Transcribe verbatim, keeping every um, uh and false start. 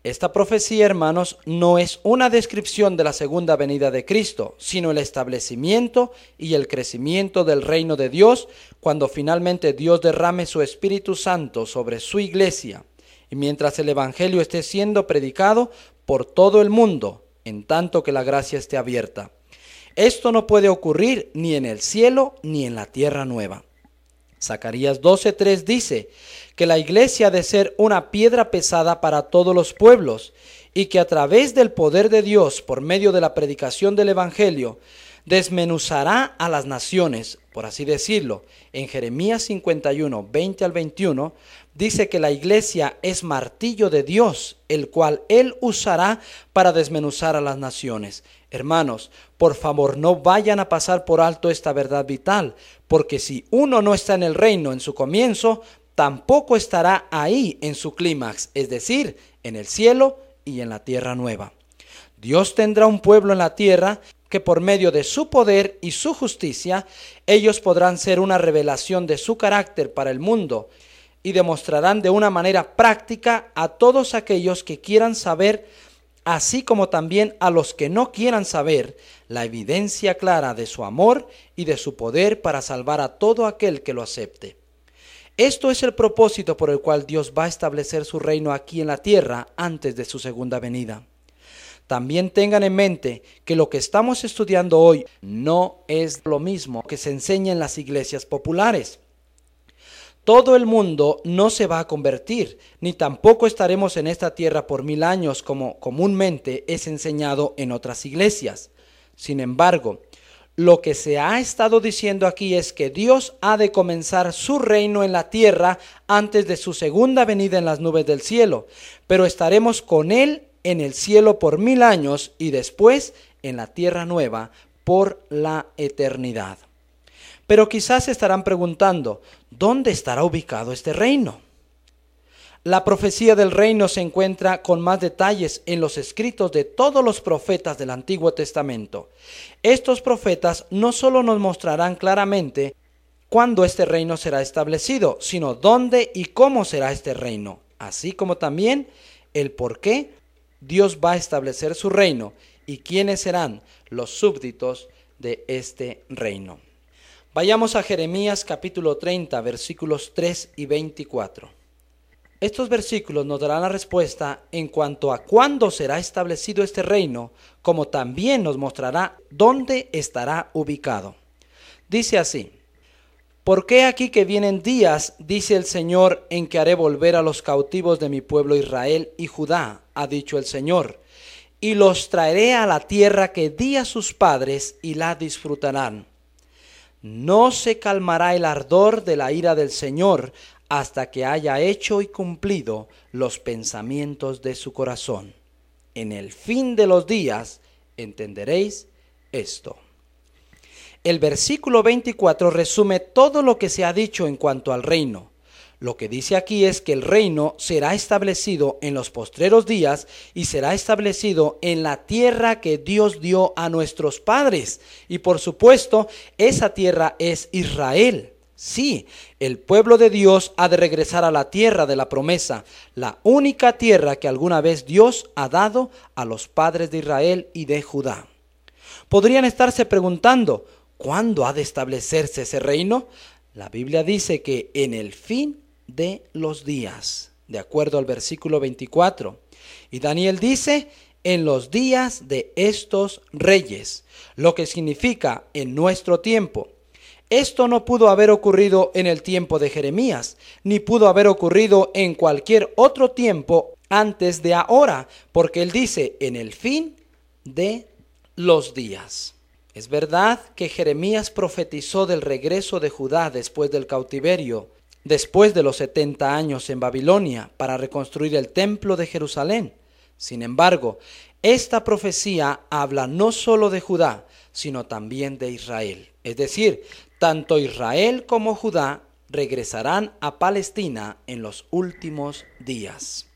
Esta profecía, hermanos, no es una descripción de la segunda venida de Cristo, sino el establecimiento y el crecimiento del reino de Dios cuando finalmente Dios derrame su Espíritu Santo sobre su iglesia y mientras el Evangelio esté siendo predicado por todo el mundo, en tanto que la gracia esté abierta. Esto no puede ocurrir ni en el cielo ni en la tierra nueva. Zacarías doce tres dice que la iglesia ha de ser una piedra pesada para todos los pueblos y que a través del poder de Dios, por medio de la predicación del Evangelio, desmenuzará a las naciones, por así decirlo. En Jeremías cincuenta y uno, veinte al veintiuno, dice que la iglesia es martillo de Dios, el cual Él usará para desmenuzar a las naciones. Hermanos, por favor, no vayan a pasar por alto esta verdad vital, porque si uno no está en el reino en su comienzo, tampoco estará ahí en su clímax, es decir, en el cielo y en la tierra nueva. Dios tendrá un pueblo en la tierra que por medio de su poder y su justicia, ellos podrán ser una revelación de su carácter para el mundo y demostrarán de una manera práctica a todos aquellos que quieran saber, así como también a los que no quieran saber, la evidencia clara de su amor y de su poder para salvar a todo aquel que lo acepte. Esto es el propósito por el cual Dios va a establecer su reino aquí en la tierra antes de su segunda venida. También tengan en mente que lo que estamos estudiando hoy no es lo mismo que se enseña en las iglesias populares. Todo el mundo no se va a convertir, ni tampoco estaremos en esta tierra por mil años como comúnmente es enseñado en otras iglesias. Sin embargo, lo que se ha estado diciendo aquí es que Dios ha de comenzar su reino en la tierra antes de su segunda venida en las nubes del cielo, pero estaremos con Él en el cielo por mil años y después en la tierra nueva por la eternidad. Pero quizás se estarán preguntando, ¿dónde estará ubicado este reino? La profecía del reino se encuentra con más detalles en los escritos de todos los profetas del Antiguo Testamento. Estos profetas no solo nos mostrarán claramente cuándo este reino será establecido, sino dónde y cómo será este reino, así como también el por qué Dios va a establecer su reino y quiénes serán los súbditos de este reino. Vayamos a Jeremías capítulo treinta, versículos tres y veinticuatro. Estos versículos nos darán la respuesta en cuanto a cuándo será establecido este reino, como también nos mostrará dónde estará ubicado. Dice así: «Porque he aquí que vienen días, dice el Señor, en que haré volver a los cautivos de mi pueblo Israel y Judá, ha dicho el Señor, y los traeré a la tierra que di a sus padres y la disfrutarán. No se calmará el ardor de la ira del Señor hasta que haya hecho y cumplido los pensamientos de su corazón. En el fin de los días entenderéis esto». El versículo veinticuatro resume todo lo que se ha dicho en cuanto al reino. Lo que dice aquí es que el reino será establecido en los postreros días y será establecido en la tierra que Dios dio a nuestros padres. Y por supuesto, esa tierra es Israel. Sí, el pueblo de Dios ha de regresar a la tierra de la promesa, la única tierra que alguna vez Dios ha dado a los padres de Israel y de Judá. Podrían estarse preguntando, ¿cuándo ha de establecerse ese reino? La Biblia dice que en el fin de los días, de acuerdo al versículo veinticuatro. Y Daniel dice, en los días de estos reyes, lo que significa en nuestro tiempo. Esto no pudo haber ocurrido en el tiempo de Jeremías, ni pudo haber ocurrido en cualquier otro tiempo antes de ahora, porque él dice, en el fin de los días. Es verdad que Jeremías profetizó del regreso de Judá después del cautiverio, después de los setenta años en Babilonia, para reconstruir el templo de Jerusalén. Sin embargo, esta profecía habla no solo de Judá, sino también de Israel. Es decir, tanto Israel como Judá regresarán a Palestina en los últimos días.